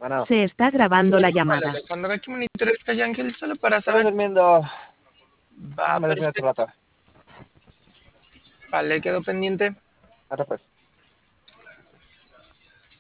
Bueno, Se está grabando la llamada. Cuando ve que monitoreas que hay Ángel, solo para estaba saber. durmiendo. Va, Me dormí otro perfecto. rato. Vale, quedó pendiente. Ahora pues.